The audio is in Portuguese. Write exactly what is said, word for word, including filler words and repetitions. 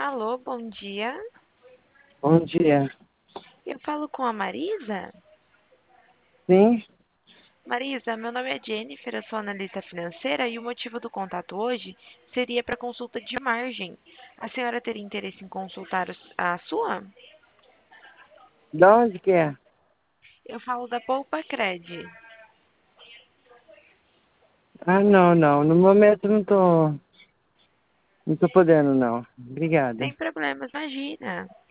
Alô, bom dia. Bom dia. Eu falo com a Marisa? Sim, Marisa, meu nome é Jennifer, eu sou analista financeira e o motivo do contato hoje seria para consulta de margem. A senhora teria interesse em consultar os- a sua? de onde que é? Eu falo da Poupa Cred. Ah, não, não. No momento não tô, não tô podendo, não. Obrigada. Sem problemas, imagina.